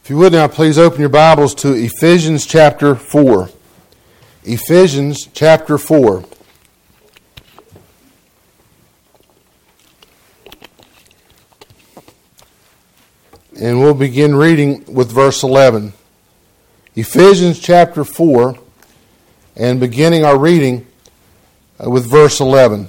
If you would now, please open your Bibles to Ephesians chapter 4. Ephesians chapter 4. And we'll begin reading with verse 11. Ephesians chapter 4, and beginning our reading with verse 11.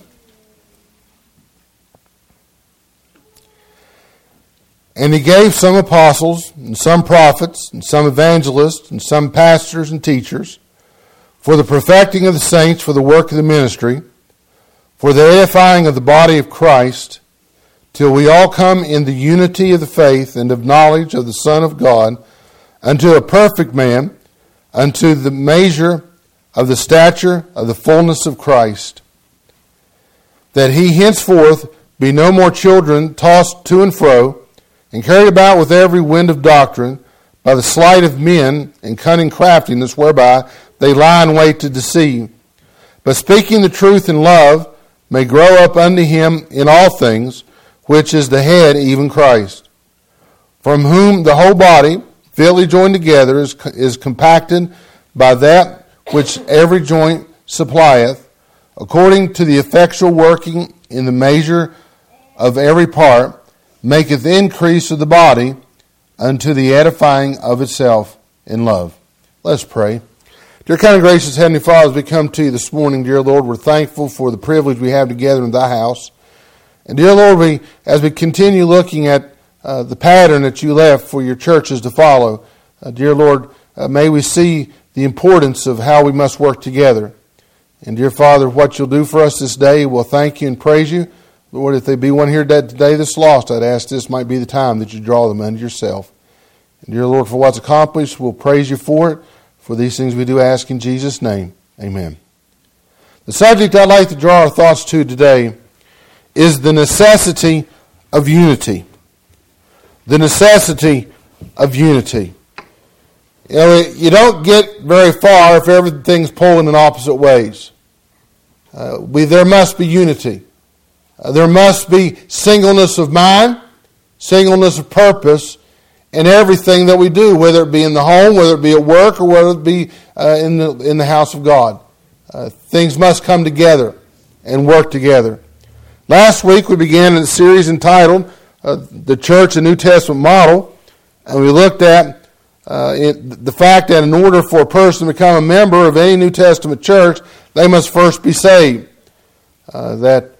And he gave some apostles, and some prophets, and some evangelists, and some pastors and teachers, for the perfecting of the saints, for the work of the ministry, for the edifying of the body of Christ, till we all come in the unity of the faith and of knowledge of the Son of God, unto a perfect man, unto the measure of the stature of the fullness of Christ, that he henceforth be no more children tossed to and fro, and carried about with every wind of doctrine, by the sleight of men and cunning craftiness, whereby they lie in wait to deceive. But speaking the truth in love, may grow up unto him in all things, which is the head, even Christ, from whom the whole body, fitly joined together, is compacted by that which every joint supplieth, according to the effectual working in the measure of every part, maketh increase of the body unto the edifying of itself in love. Let's pray. Dear kind and gracious Heavenly Father, as we come to you this morning, dear Lord, we're thankful for the privilege we have together in thy house. And dear Lord, as we continue looking at the pattern that you left for your churches to follow, dear Lord, may we see the importance of how we must work together. And dear Father, what you'll do for us this day, we'll thank you and praise you. Lord, if there be one here today that's lost, I'd ask this might be the time that you draw them unto yourself. And dear Lord, for what's accomplished, we'll praise you for it. For these things we do ask in Jesus' name. Amen. The subject I'd like to draw our thoughts to today is the necessity of unity. The necessity of unity. You know, you don't get very far if everything's pulling in opposite ways. There must be unity. There must be singleness of mind, singleness of purpose in everything that we do, whether it be in the home, whether it be at work, or whether it be in the house of God. Things must come together and work together. Last week we began a series entitled The Church, a New Testament Model, and we looked at the fact that in order for a person to become a member of any New Testament church, they must first be saved. That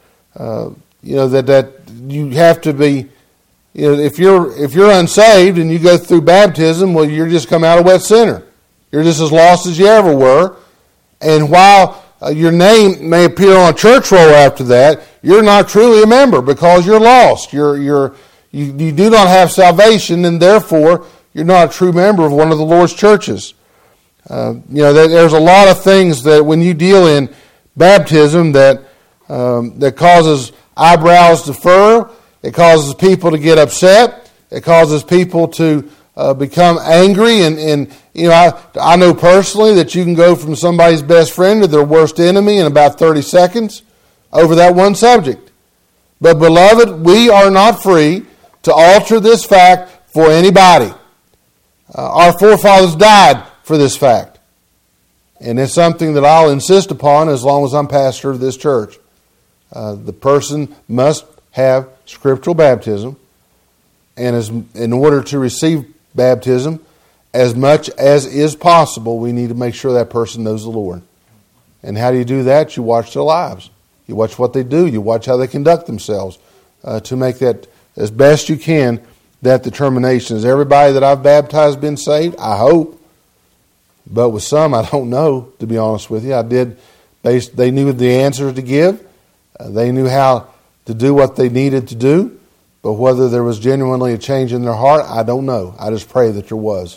you have to be, if you're unsaved and you go through baptism, well, you're just come out a wet sinner. You're just as lost as you ever were. And while your name may appear on a church roll after that, you're not truly a member because you're lost. You do not have salvation, and therefore you're not a true member of one of the Lord's churches. There's a lot of things that when you deal in baptism that causes eyebrows to furrow, it causes people to get upset, it causes people to become angry, and I know personally that you can go from somebody's best friend to their worst enemy in about 30 seconds over that one subject. But beloved, we are not free to alter this fact for anybody. Our forefathers died for this fact. And it's something that I'll insist upon as long as I'm pastor of this church. The person must have scriptural baptism, and in order to receive baptism, as much as is possible, we need to make sure that person knows the Lord. And how do you do that? You watch their lives. You watch what they do. You watch how they conduct themselves to make that, as best you can, that determination. Has everybody that I've baptized been saved? I hope. But with some, I don't know, to be honest with you. They knew the answers to give. They knew how to do what they needed to do. But whether there was genuinely a change in their heart, I don't know. I just pray that there was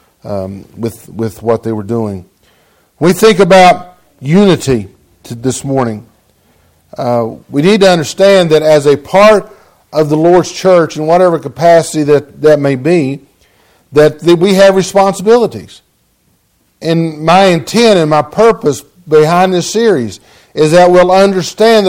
with what they were doing. When we think about unity this morning, we need to understand that as a part of the Lord's church, in whatever capacity that may be, that we have responsibilities. And my intent and my purpose behind this series is that we'll understand the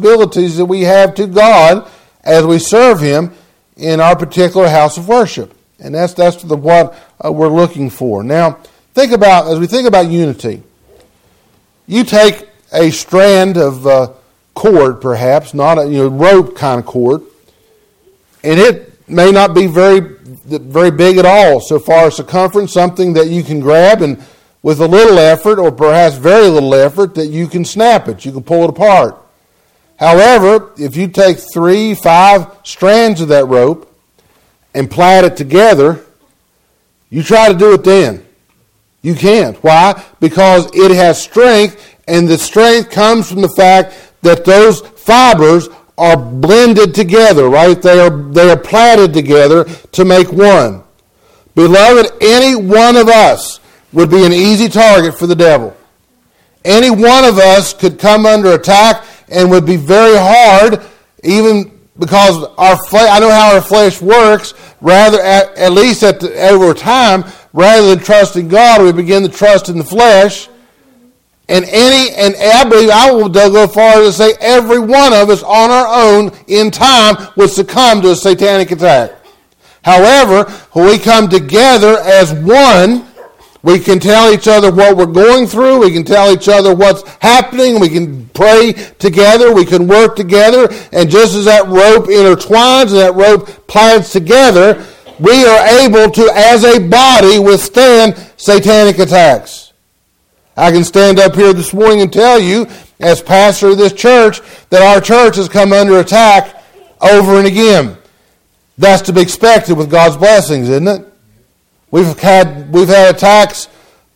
responsibilities that we have to God as we serve Him in our particular house of worship. And that's what we're looking for. Now, as we think about unity, you take a strand of cord, perhaps, not a rope kind of cord, and it may not be very big at all so far as circumference, something that you can grab and with a little effort, or perhaps very little effort, that you can snap it, you can pull it apart. However, if you take 3-5 strands of that rope and plait it together, you try to do it then. You can't. Why? Because it has strength, and the strength comes from the fact that those fibers are blended together, right? They are plaited together to make one. Beloved, any one of us would be an easy target for the devil. Any one of us could come under attack and would be very hard, even because I know how our flesh works. Rather, at least over time, rather than trusting God, we begin to trust in the flesh. And I believe I will go far as to say every one of us on our own in time would succumb to a satanic attack. However, when we come together as one, we can tell each other what we're going through. We can tell each other what's happening. We can pray together. We can work together. And just as that rope intertwines and that rope plies together, we are able to, as a body, withstand satanic attacks. I can stand up here this morning and tell you, as pastor of this church, that our church has come under attack over and again. That's to be expected with God's blessings, isn't it? We've had attacks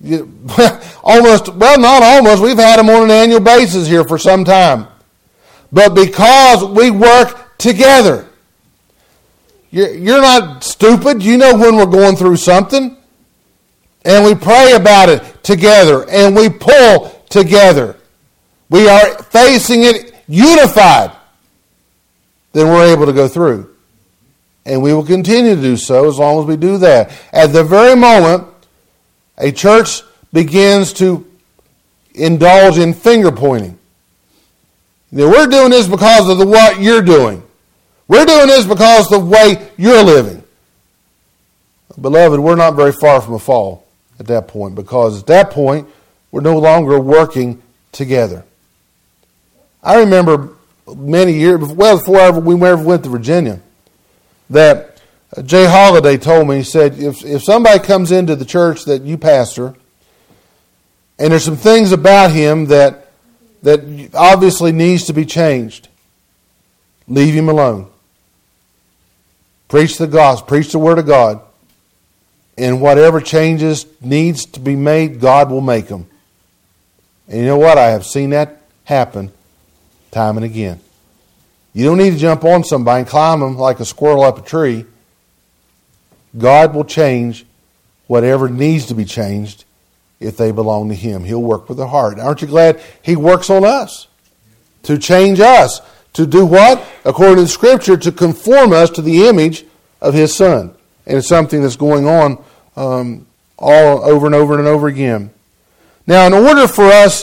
almost, well, not almost, we've had them on an annual basis here for some time. But because we work together, you're not stupid. You know when we're going through something. And we pray about it together, and we pull together. We are facing it unified. Then we're able to go through. And we will continue to do so as long as we do that. At the very moment a church begins to indulge in finger pointing. Now, we're doing this because of what you're doing. We're doing this because of the way you're living. Beloved, we're not very far from a fall at that point, because at that point we're no longer working together. I remember many years, before we ever went to Virginia, that Jay Holliday told me, he said, if somebody comes into the church that you pastor, and there's some things about him that obviously needs to be changed, leave him alone. Preach the gospel, preach the word of God, and whatever changes needs to be made, God will make them. And you know what? I have seen that happen time and again. You don't need to jump on somebody and climb them like a squirrel up a tree. God will change whatever needs to be changed if they belong to Him. He'll work with the heart. Aren't you glad He works on us? To change us. To do what? According to the Scripture, to conform us to the image of His Son. And it's something that's going on all over and over and over again. Now, in order for us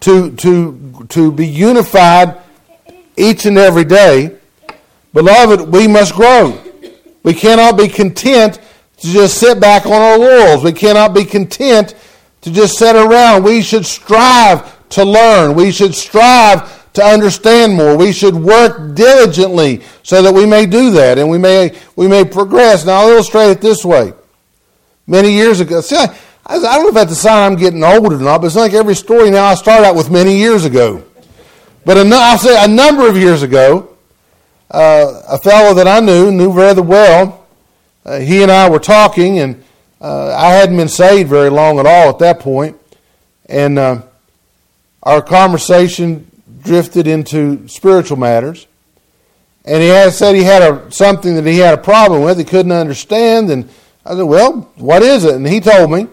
to be unified each and every day, beloved, we must grow. We cannot be content to just sit back on our laurels. We cannot be content to just sit around. We should strive to learn. We should strive to understand more. We should work diligently so that we may do that and we may progress. Now, I'll illustrate it this way. Many years ago, see, I don't know if that's a sign I'm getting old or not, but it's like every story now I start out with many years ago. But I'll say a number of years ago, a fellow that I knew rather well, he and I were talking, and I hadn't been saved very long at all at that point, and our conversation drifted into spiritual matters. And he said he had something that he had a problem with, he couldn't understand, and I said, well, what is it? And he told me,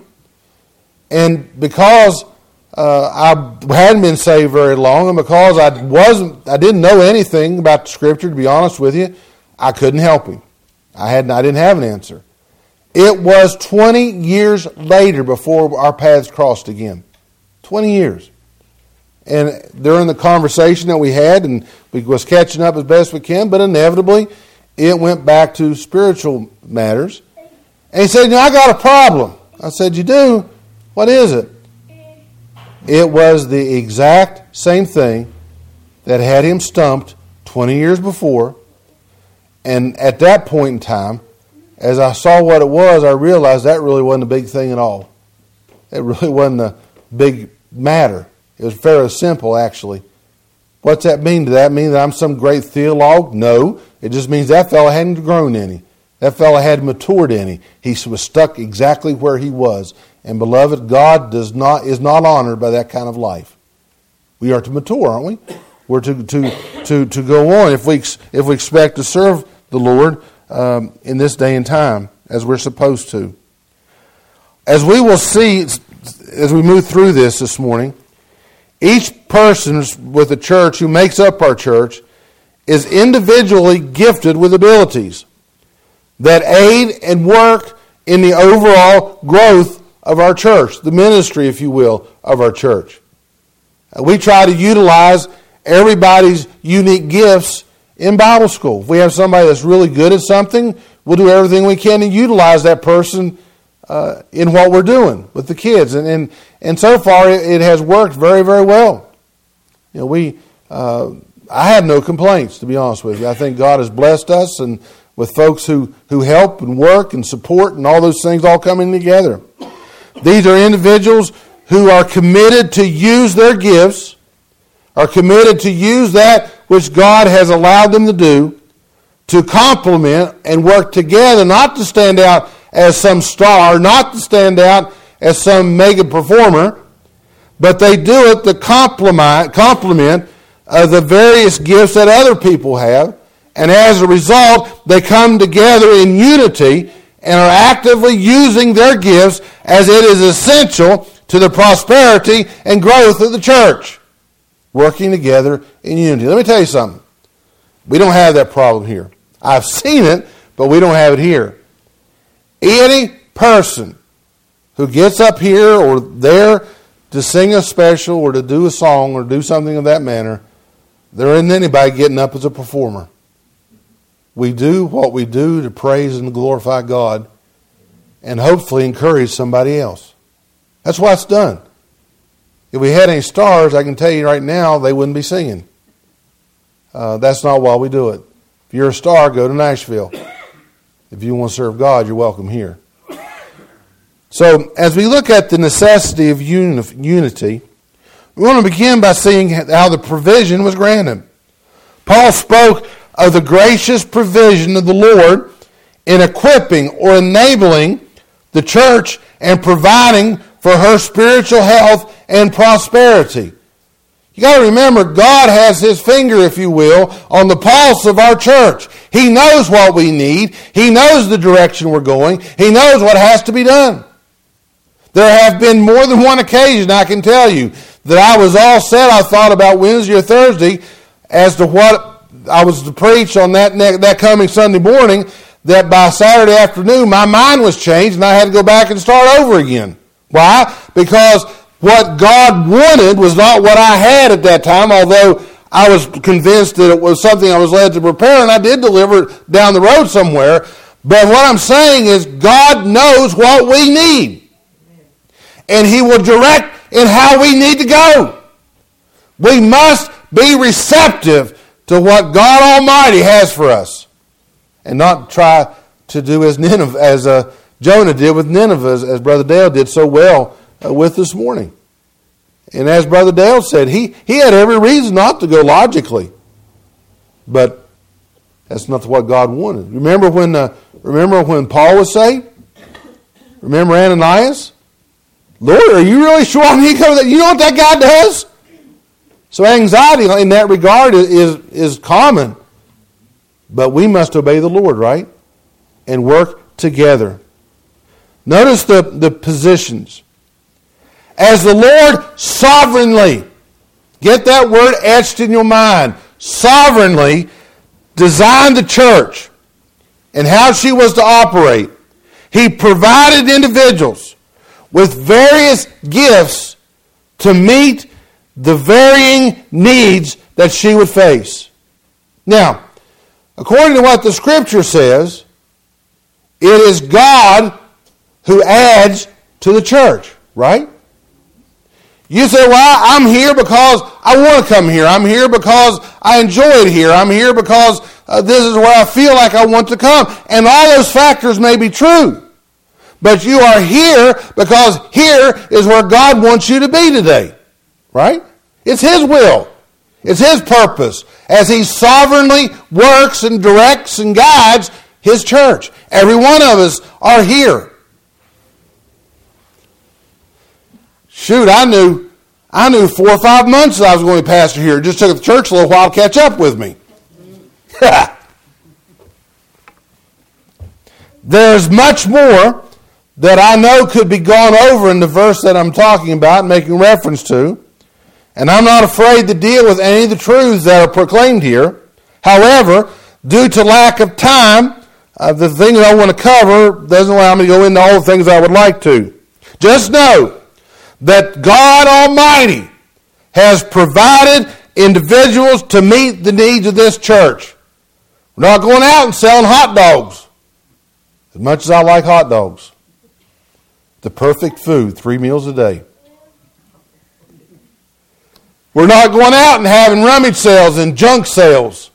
and because I hadn't been saved very long, and because I didn't know anything about the Scripture, to be honest with you, I couldn't help him. I didn't have an answer. It was 20 years later before our paths crossed again. 20 years. And during the conversation that we had, and we was catching up as best we can, but inevitably it went back to spiritual matters. And he said, I got a problem. I said, you do? What is it? It was the exact same thing that had him stumped 20 years before. And at that point in time, as I saw what it was, I realized that really wasn't a big thing at all. It really wasn't a big matter. It was fairly simple, actually. What's that mean? Does that mean that I'm some great theologue? No. It just means that fellow hadn't grown any. That fellow hadn't matured any. He was stuck exactly where he was. And beloved, God is not honored by that kind of life. We are to mature, aren't we? We're to go on if we expect to serve the Lord in this day and time as we're supposed to. As we will see as we move through this morning, each person with the church who makes up our church is individually gifted with abilities that aid and work in the overall growth of our church, the ministry, if you will, of our church. We try to utilize everybody's unique gifts in Bible school. If we have somebody that's really good at something, we'll do everything we can to utilize that person in what we're doing with the kids. And so far, it has worked very, very well. I have no complaints, to be honest with you. I think God has blessed us and with folks who help and work and support and all those things all coming together. These are individuals who are committed to use their gifts, are committed to use that which God has allowed them to do, to complement and work together, not to stand out as some star, not to stand out as some mega performer, but they do it to complement the various gifts that other people have. And as a result, they come together in unity and are actively using their gifts as it is essential to the prosperity and growth of the church. Working together in unity. Let me tell you something. We don't have that problem here. I've seen it, but we don't have it here. Any person who gets up here or there to sing a special or to do a song or do something of that manner, there isn't anybody getting up as a performer. We do what we do to praise and glorify God and hopefully encourage somebody else. That's why it's done. If we had any stars, I can tell you right now, they wouldn't be singing. That's not why we do it. If you're a star, go to Nashville. If you want to serve God, you're welcome here. So, as we look at the necessity of unity, we want to begin by seeing how the provision was granted. Paul spoke of the gracious provision of the Lord in equipping or enabling the church and providing for her spiritual health and prosperity. You got to remember, God has His finger, if you will, on the pulse of our church. He knows what we need. He knows the direction we're going. He knows what has to be done. There have been more than one occasion, I can tell you, that I was all set. I thought about Wednesday or Thursday as to what I was to preach on that coming Sunday morning, that by Saturday afternoon my mind was changed and I had to go back and start over again. Why? Because what God wanted was not what I had at that time, although I was convinced that it was something I was led to prepare, and I did deliver it down the road somewhere. But what I'm saying is God knows what we need. And He will direct in how we need to go. We must be receptive to what God Almighty has for us, and not try to do as Jonah did with Nineveh, as Brother Dale did so well with this morning. And as Brother Dale said, he had every reason not to go logically, but that's not what God wanted. Remember when Paul was saved? Remember Ananias? Lord, are you really sure I need to come? You know what that guy does? So anxiety in that regard is common. But we must obey the Lord, right? And work together. Notice the positions. As the Lord sovereignly, get that word etched in your mind, sovereignly designed the church and how she was to operate. He provided individuals with various gifts to meet the varying needs that she would face. Now, according to what the Scripture says, it is God who adds to the church, right? You say, well, I'm here because I want to come here. I'm here because I enjoy it here. I'm here because this is where I feel like I want to come. And all those factors may be true. But you are here because here is where God wants you to be today, right? It's His will. It's His purpose as He sovereignly works and directs and guides His church. Every one of us are here. Shoot, I knew 4 or 5 months that I was going to be pastor here. It just took the church a little while to catch up with me. There's much more that I know could be gone over in the verse that I'm talking about and making reference to. And I'm not afraid to deal with any of the truths that are proclaimed here. However, due to lack of time, the things I want to cover doesn't allow me to go into all the things I would like to. Just know that God Almighty has provided individuals to meet the needs of this church. We're not going out and selling hot dogs. As much as I like hot dogs. The perfect food, 3 meals a day. We're not going out and having rummage sales and junk sales.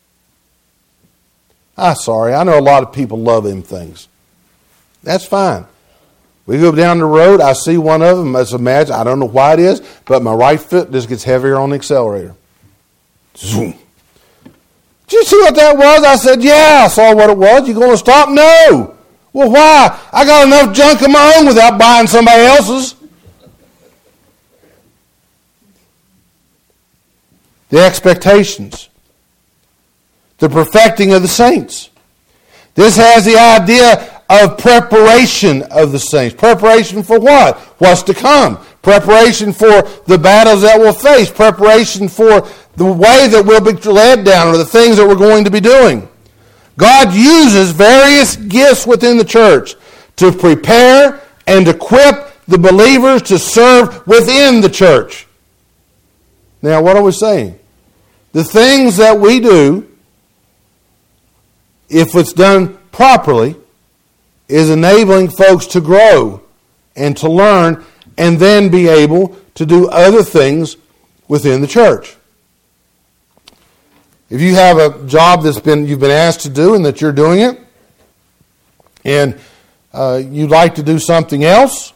Sorry, I know a lot of people love them things. That's fine. We go down the road, I see one of them, let's imagine, I don't know why it is, but my right foot just gets heavier on the accelerator. Zoom. Did you see what that was? I said, yeah, I saw what it was. You going to stop? No. Well, why? I got enough junk of my own without buying somebody else's. The expectations. The perfecting of the saints. This has the idea of preparation of the saints. Preparation for what? What's to come. Preparation for the battles that we'll face. Preparation for the way that we'll be led down or the things that we're going to be doing. God uses various gifts within the church to prepare and equip the believers to serve within the church. Now, what are we saying? The things that we do, if it's done properly, is enabling folks to grow and to learn and then be able to do other things within the church. If you have a job you've been asked to do and that you're doing it, and you'd like to do something else,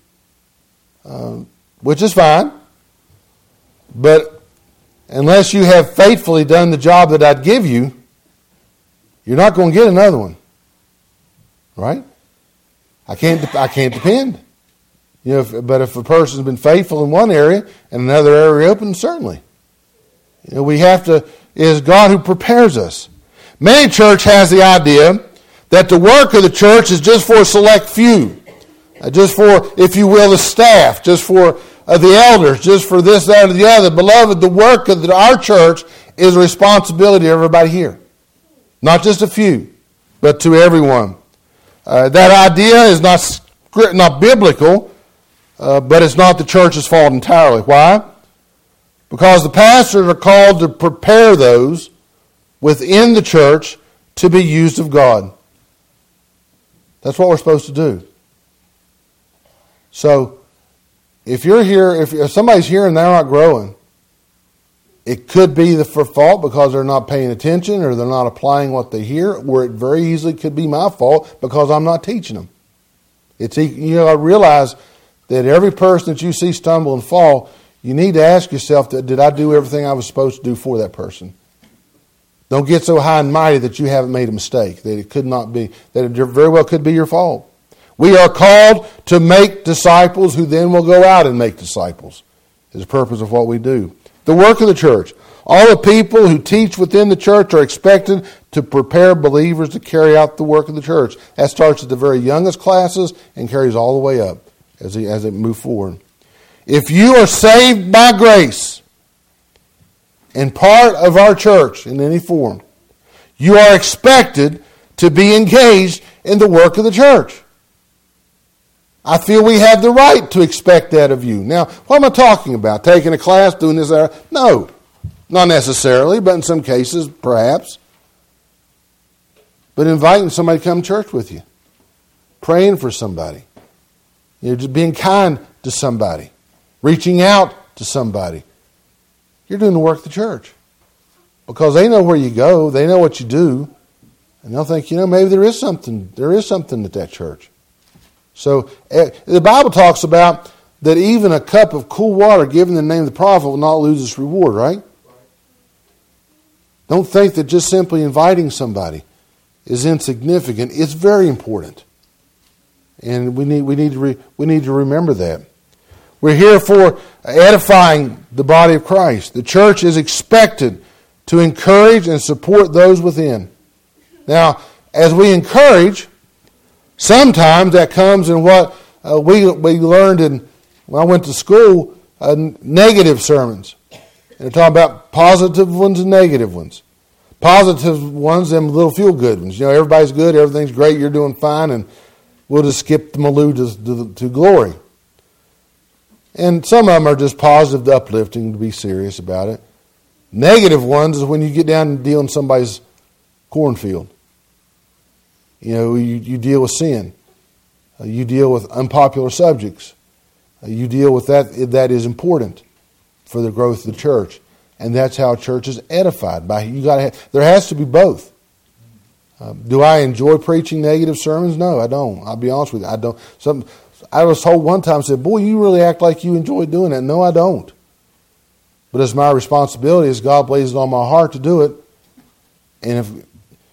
which is fine, but unless you have faithfully done the job that I'd give you, you're not going to get another one. Right? I can't depend. But if a person's been faithful in one area and another area open, certainly. We have to. It is God who prepares us. Many church has the idea that the work of the church is just for a select few, just for, if you will, the staff, just for the elders, just for this, that, or the other. Beloved, the work of our church is a responsibility of everybody here, not just a few, but to everyone. That idea is not biblical, but it's not the church's fault entirely. Why? Because the pastors are called to prepare those within the church to be used of God. That's what we're supposed to do. So, if you're here, if somebody's here and they're not growing, it could be the fault because they're not paying attention or they're not applying what they hear, or it very easily could be my fault because I'm not teaching them. I realize that every person that you see stumble and fall, you need to ask yourself, did I do everything I was supposed to do for that person? Don't get so high and mighty that you haven't made a mistake, that it could not be, that it very well could be your fault. We are called to make disciples who then will go out and make disciples, is the purpose of what we do. The work of the church. All the people who teach within the church are expected to prepare believers to carry out the work of the church. That starts at the very youngest classes and carries all the way up as they move forward. If you are saved by grace and part of our church in any form, you are expected to be engaged in the work of the church. I feel we have the right to expect that of you. Now, what am I talking about? Taking a class, doing this, that? No, not necessarily, but in some cases, perhaps. But inviting somebody to come to church with you. Praying for somebody. Just being kind to somebody, reaching out to somebody. You're doing the work of the church. Because they know where you go, they know what you do, and they'll think, maybe there is something at that church. So the Bible talks about that even a cup of cool water given in the name of the prophet will not lose its reward, right? Don't think that just simply inviting somebody is insignificant. It's very important. And we need to remember that. We're here for edifying the body of Christ. The church is expected to encourage and support those within. Now, as we encourage, sometimes that comes in what we learned when I went to school, negative sermons. And they're talking about positive ones and negative ones. Positive ones, them little feel-good ones. Everybody's good, everything's great, you're doing fine, and we'll just skip the Maloo to glory. And some of them are just positive, uplifting, to be serious about it. Negative ones is when you get down and deal in somebody's cornfield. You deal with sin. You deal with unpopular subjects. You deal with that is important for the growth of the church. And that's how a church is edified. There has to be both. Do I enjoy preaching negative sermons? No, I don't. I'll be honest with you. I don't. I was told one time, said, "Boy, you really act like you enjoy doing that." No, I don't. But it's my responsibility as God lays it on my heart to do it. And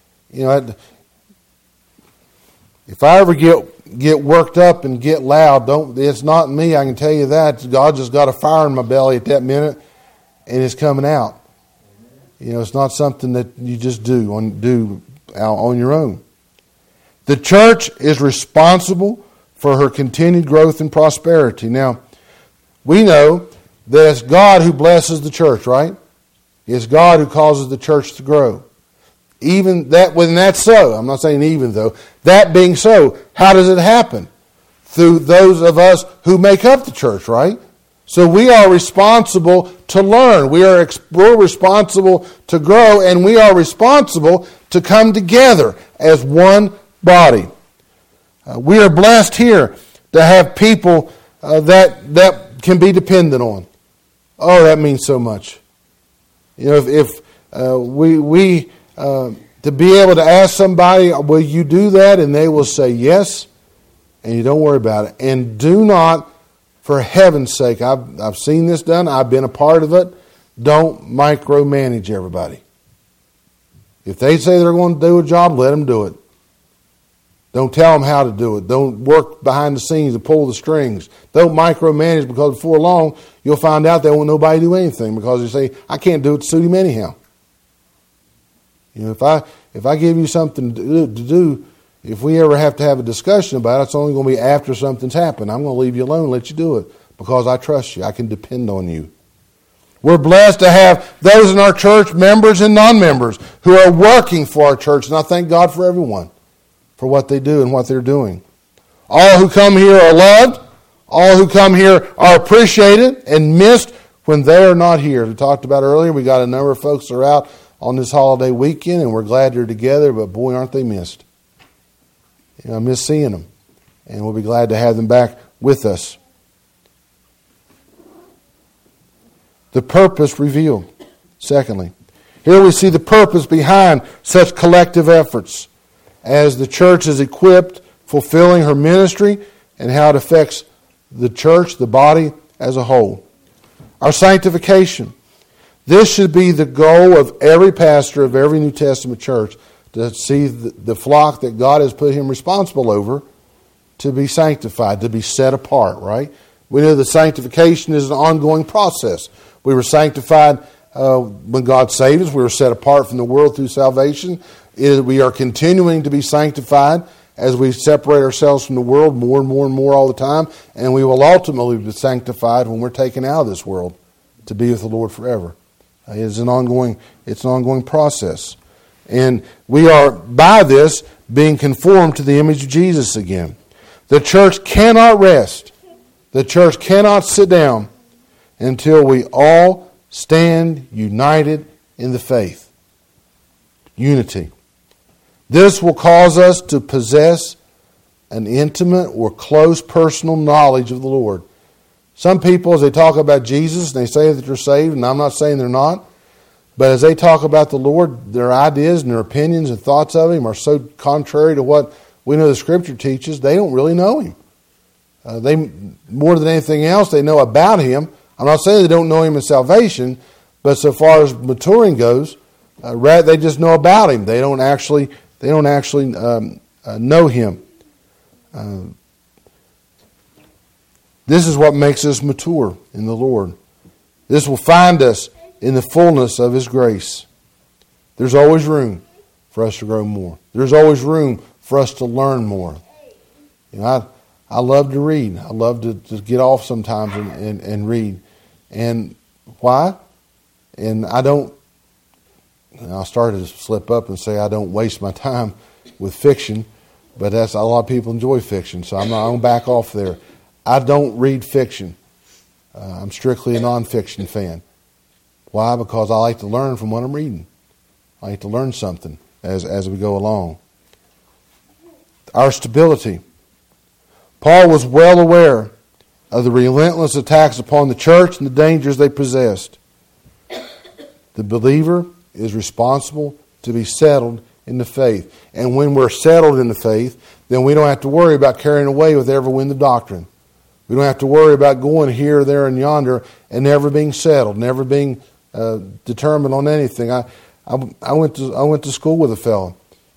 if I ever get worked up and get loud, it's not me, I can tell you that. God just got a fire in my belly at that minute, and it's coming out. It's not something that you just do on your own. The church is responsible for her continued growth and prosperity. Now, we know that it's God who blesses the church, right? It's God who causes the church to grow. Even that, when that's so, I'm not saying even though, that being so, how does it happen? Through those of us who make up the church, right? So we are responsible to learn. We're responsible to grow, and we are responsible to come together as one body. We are blessed here to have people that can be dependent on. Oh, that means so much. If we to be able to ask somebody, will you do that? And they will say yes, and you don't worry about it. And do not, for heaven's sake, I've seen this done, I've been a part of it, don't micromanage everybody. If they say they're going to do a job, let them do it. Don't tell them how to do it. Don't work behind the scenes and pull the strings. Don't micromanage, because before long, you'll find out they won't nobody do anything because you say, I can't do it to suit him anyhow. If I give you something to do, if we ever have to have a discussion about it, it's only going to be after something's happened. I'm going to leave you alone and let you do it because I trust you. I can depend on you. We're blessed to have those in our church, members and non-members, who are working for our church. And I thank God for everyone, for what they do and what they're doing. All who come here are loved. All who come here are appreciated and missed when they are not here. We talked about earlier, we got a number of folks that are out on this holiday weekend, and we're glad they're together, but boy, aren't they missed. I miss seeing them, and we'll be glad to have them back with us. The purpose revealed. Secondly, here we see the purpose behind such collective efforts as the church is equipped, fulfilling her ministry, and how it affects the church, the body as a whole. Our sanctification. This should be the goal of every pastor of every New Testament church, to see the flock that God has put him responsible over to be sanctified, to be set apart, right? We know that sanctification is an ongoing process. We were sanctified when God saved us. We were set apart from the world through salvation. We are continuing to be sanctified as we separate ourselves from the world more and more and more all the time. And we will ultimately be sanctified when we're taken out of this world to be with the Lord forever. It's an ongoing process. And we are, by this, being conformed to the image of Jesus again. The church cannot rest. The church cannot sit down until we all stand united in the faith. Unity. This will cause us to possess an intimate or close personal knowledge of the Lord. Some people, as they talk about Jesus, and they say that they're saved, and I'm not saying they're not, but as they talk about the Lord, their ideas and their opinions and thoughts of Him are so contrary to what we know the Scripture teaches, they don't really know Him. They, more than anything else, they know about Him. I'm not saying they don't know Him in salvation, but so far as maturing goes, they just know about Him. They don't actually know Him. This is what makes us mature in the Lord. This will find us in the fullness of His grace. There's always room for us to grow more. There's always room for us to learn more. You know, I love to read. I love to get off sometimes and read. And why? And I'll start to slip up and say I don't waste my time with fiction, but that's a lot of people enjoy fiction, so I'm not going to back off there. I don't read fiction. I'm strictly a nonfiction fan. Why? Because I like to learn from what I'm reading. I like to learn something as we go along. Our stability. Paul was well aware of the relentless attacks upon the church and the dangers they possessed. The believer is responsible to be settled in the faith. And when we're settled in the faith, then we don't have to worry about carrying away with every wind of doctrine. We don't have to worry about going here, there, and yonder and never being settled, never being determined on anything. I went to school with a fellow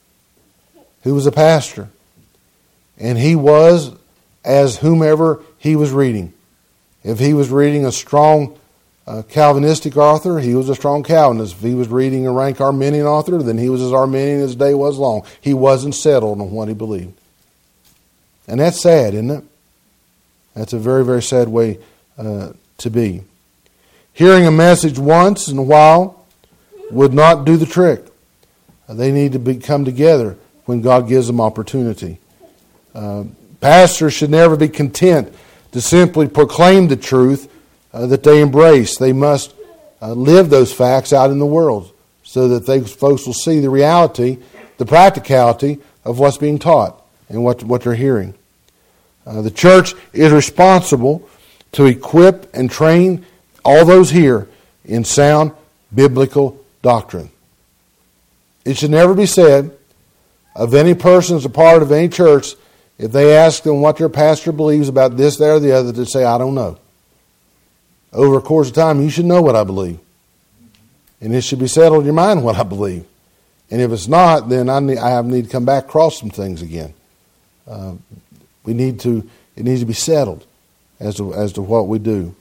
who was a pastor, and he was as whomever he was reading. If he was reading a strong Calvinistic author, he was a strong Calvinist. If he was reading a rank Arminian author, then he was as Arminian as day was long. He wasn't settled on what he believed. And that's sad, isn't it? That's a very, very sad way to be. Hearing a message once in a while would not do the trick. They need to come together when God gives them opportunity. Pastors should never be content to simply proclaim the truth that they embrace. They must live those facts out in the world so that folks will see the reality, the practicality of what's being taught and what they're hearing. The church is responsible to equip and train all those here in sound biblical doctrine. It should never be said of any person as a part of any church, if they ask them what their pastor believes about this, that, or the other, to say, I don't know. Over a course of time, you should know what I believe. And it should be settled in your mind what I believe. And if it's not, then I need to come back across some things again. It needs to be settled as to what we do.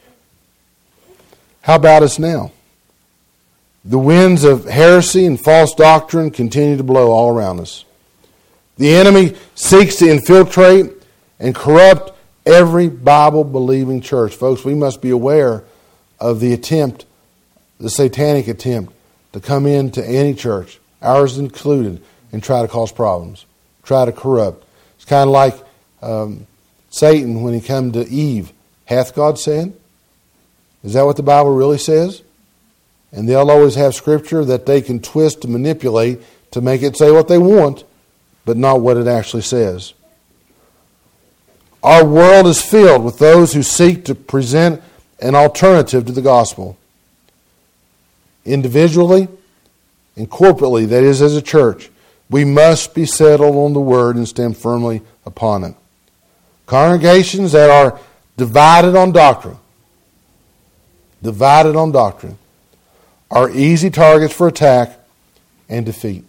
How about us now? The winds of heresy and false doctrine continue to blow all around us. The enemy seeks to infiltrate and corrupt every Bible-believing church. Folks, we must be aware of the satanic attempt to come into any church, ours included, and try to cause problems, try to corrupt. It's kind of like Satan when he came to Eve. Hath God said? Is that what the Bible really says? And they'll always have scripture that they can twist to manipulate to make it say what they want, but not what it actually says. Our world is filled with those who seek to present an alternative to the gospel. Individually and corporately, that is as a church, we must be settled on the Word and stand firmly upon it. Congregations that are divided on doctrine, are easy targets for attack and defeat.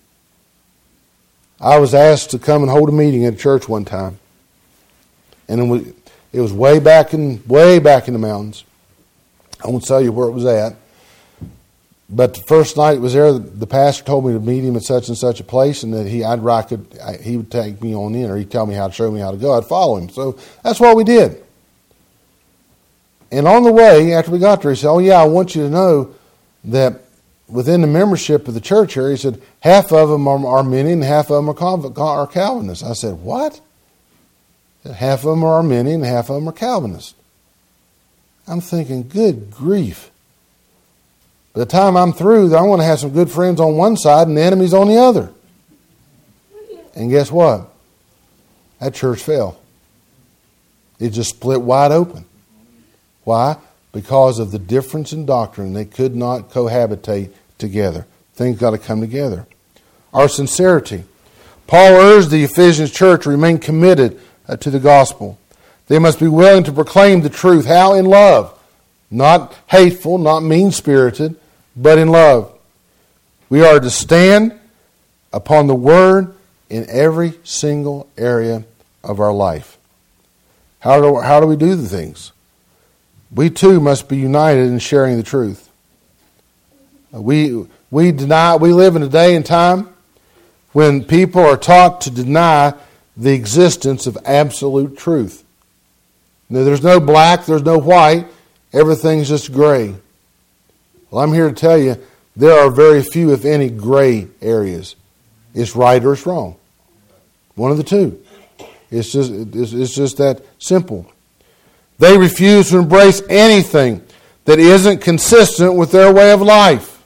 I was asked to come and hold a meeting at a church one time. And it was way back in the mountains. I won't tell you where it was at. But the first night it was there, the pastor told me to meet him at such and such a place, and that he would take me on in, or he'd tell me how to show me how to go. I'd follow him. So that's what we did. And on the way, after we got there, he said, "Oh yeah, I want you to know that within the membership of the church here," he said, "half of them are Arminian, half of them are Calvinists." I said, "What?" Half of them are Arminian, and half of them are Calvinists. I'm thinking, good grief. By the time I'm through, I want to have some good friends on one side and the enemies on the other. And guess what? that church fell. It just split wide open. Why? Because of the difference in doctrine. They could not cohabitate together. Things got to come together. Our sincerity. Paul urged the Ephesians church to remain committed to the gospel. They must be willing to proclaim the truth. How? In love. Not hateful, not mean-spirited, but in love. We are to stand upon the Word in every single area of our life. How do we do the things? We too must be united in sharing the truth. We live in a day and time when people are taught to deny the existence of absolute truth. Now, there's no black, there's no white, everything's just gray. Well, I'm here to tell you, there are very few, if any, gray areas. It's right or it's wrong. One of the two. It's just that simple. They refuse to embrace anything that isn't consistent with their way of life.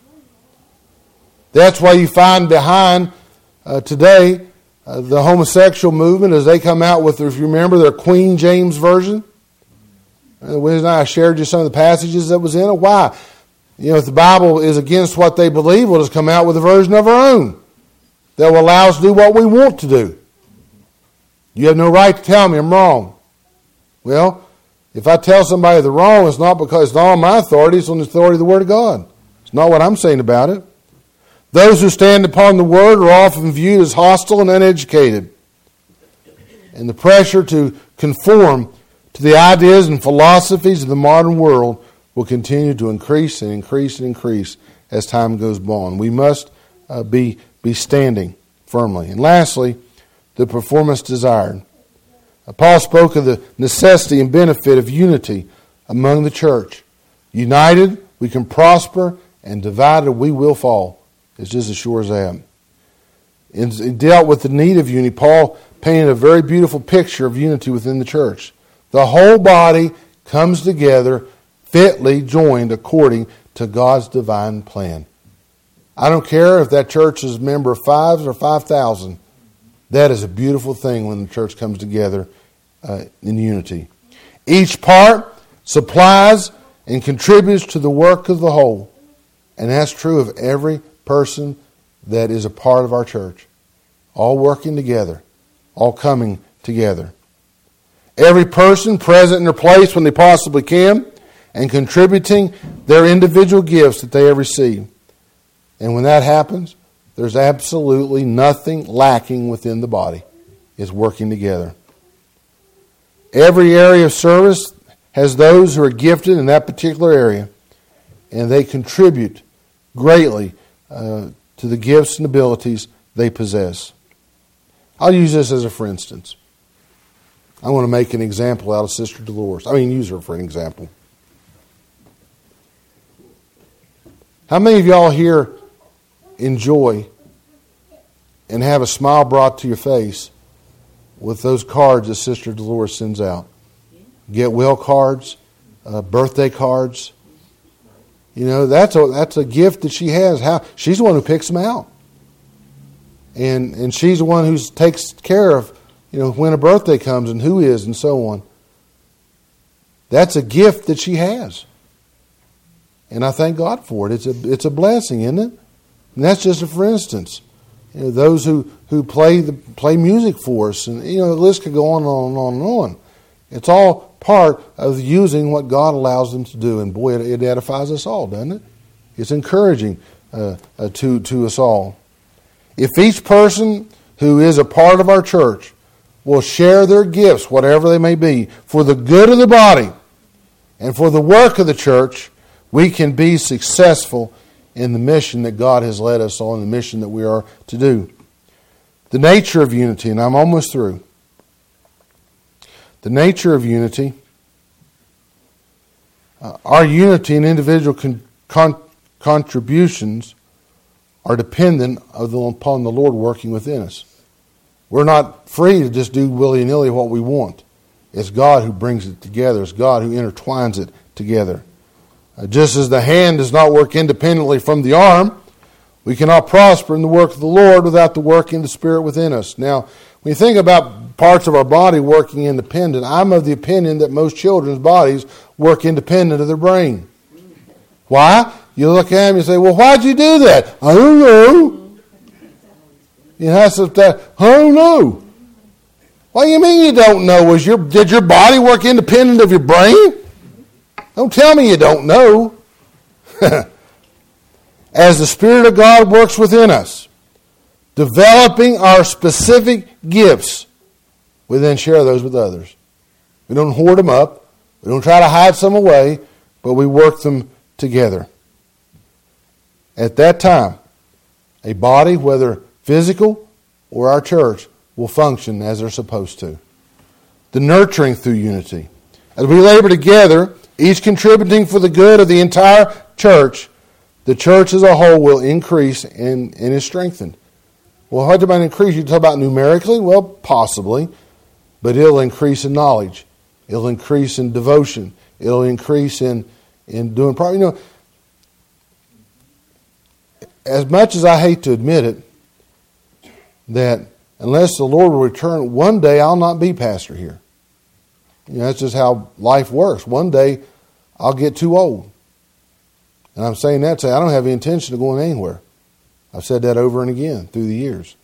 That's why you find behind today the homosexual movement as they come out with, if you remember, their Queen James Version. Wednesday night I shared you some of the passages that was in it. Why? If the Bible is against what they believe, we'll just come out with a version of our own that will allow us to do what we want to do. You have no right to tell me I'm wrong. Well, if I tell somebody they're wrong, it's not because it's not on my authority, it's on the authority of the Word of God. It's not what I'm saying about it. Those who stand upon the Word are often viewed as hostile and uneducated. And the pressure to conform to the ideas and philosophies of the modern world will continue to increase and increase and increase as time goes on. We must be standing firmly. And lastly, the performance desired. Paul spoke of the necessity and benefit of unity among the church. United, we can prosper, and divided, we will fall. It's just as sure as that. He dealt with the need of unity. Paul painted a very beautiful picture of unity within the church. The whole body comes together, fitly joined according to God's divine plan. I don't care if that church is a member of 5 or 5,000. That is a beautiful thing when the church comes together in unity. Each part supplies and contributes to the work of the whole. And that's true of every person that is a part of our church. All working together. All coming together. Every person present in their place when they possibly can and contributing their individual gifts that they have received. And when that happens, there's absolutely nothing lacking within the body. It's working together. Every area of service has those who are gifted in that particular area, and they contribute greatly to the gifts and abilities they possess. I'll use this as a for instance. I want to make an example out of Sister Dolores. Use her for an example. How many of y'all here enjoy and have a smile brought to your face with those cards that Sister Dolores sends out? Get well cards, birthday cards. That's a gift that she has. She's the one who picks them out. And she's the one who takes care of when a birthday comes and who is and so on. That's a gift that she has. And I thank God for it. It's a blessing, isn't it? And that's just a for instance. Those who play music for us, and the list could go on and on and on and on. It's all part of using what God allows them to do, and boy, it edifies us all, doesn't it? It's encouraging to us all. If each person who is a part of our church will share their gifts, whatever they may be, for the good of the body and for the work of the church, we can be successful in the mission that God has led us on, the mission that we are to do. The nature of unity, and I'm almost through. The nature of unity, our unity and individual contributions are dependent upon the Lord working within us. We're not free to just do willy-nilly what we want. It's God who brings it together. It's God who intertwines it together. Just as the hand does not work independently from the arm, we cannot prosper in the work of the Lord without the working of the Spirit within us. Now, When you think about parts of our body working independent, I'm of the opinion that most children's bodies work independent of their brain. Why? You look at them and say, well, why'd you do that? I don't know. You have to, I don't know. What do you mean you don't know? Did your body work independent of your brain? Don't tell me you don't know. As the Spirit of God works within us, developing our specific gifts, we then share those with others. We don't hoard them up. We don't try to hide some away, but we work them together. At that time, a body, whether physical or our church, will function as they're supposed to. The nurturing through unity. As we labor together, each contributing for the good of the entire church, the church as a whole will increase and is strengthened. Well, what about increase? You talk about numerically? Well, possibly. But it'll increase in knowledge. It'll increase in devotion. It'll increase in doing proper. You know, as much as I hate to admit it, that unless the Lord will return, one day I'll not be pastor here. You know, that's just how life works. One day I'll get too old. And I'm saying that to say I don't have the intention of going anywhere. I've said that over and again through the years.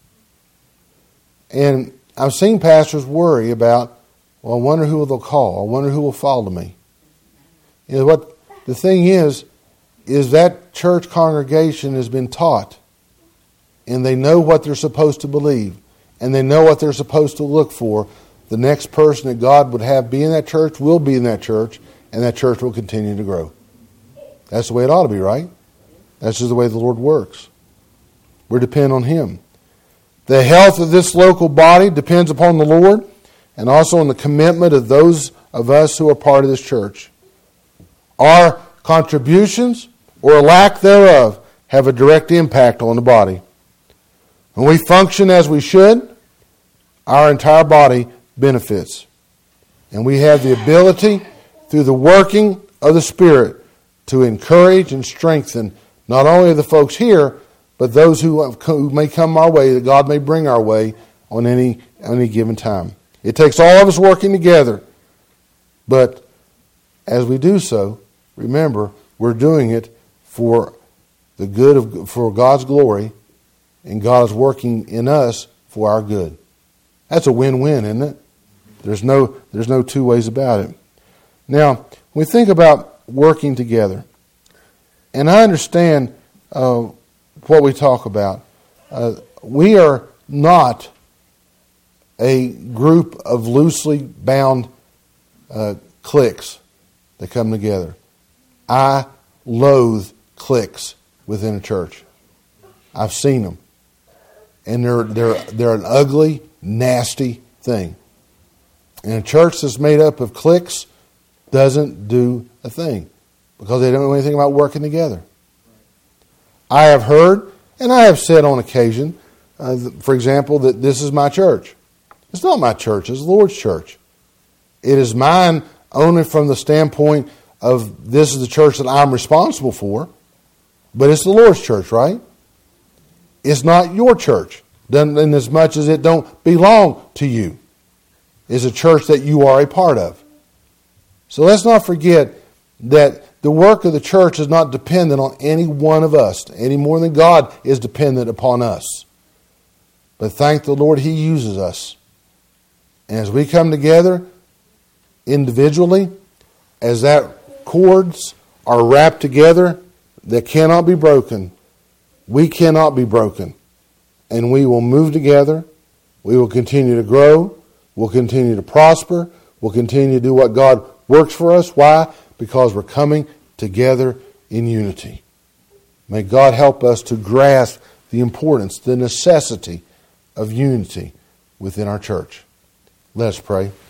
And I've seen pastors worry about, well, I wonder who they'll call. I wonder who will follow me. You know what the thing is that church congregation has been taught, and they know what they're supposed to believe, and they know what they're supposed to look for. The next person that God would have be in that church will be in that church, and that church will continue to grow. That's the way it ought to be, right? That's just the way the Lord works. We're dependent on Him. The health of this local body depends upon the Lord and also on the commitment of those of us who are part of this church. Our contributions or lack thereof have a direct impact on the body. When we function as we should, our entire body benefits. And we have the ability, through the working of the Spirit, to encourage and strengthen not only the folks here, but those who may come our way, that God may bring our way on any given time. It takes all of us working together. But as we do so, remember, we're doing it for the good for God's glory, and God is working in us for our good. That's a win-win, isn't it? There's no two ways about it. Now, when we think about working together, and I understand what we talk about. We are not a group of loosely bound cliques that come together. I loathe cliques within a church. I've seen them, and they're an ugly, nasty thing. And a church that's made up of cliques doesn't do a thing because they don't know anything about working together. I have heard, and I have said on occasion, for example, that this is my church. It's not my church, it's the Lord's church. It is mine only from the standpoint of this is the church that I'm responsible for, but it's the Lord's church, right? It's not your church, in as much as it don't belong to you. It's a church that you are a part of. So let's not forget that the work of the church is not dependent on any one of us, any more than God is dependent upon us. But thank the Lord He uses us. And as we come together individually, as that cords are wrapped together that cannot be broken, we cannot be broken. And we will move together. We will continue to grow. We'll continue to prosper. We'll continue to do what God works for us. Why? Because we're coming together in unity. May God help us to grasp the importance, the necessity of unity within our church. Let us pray.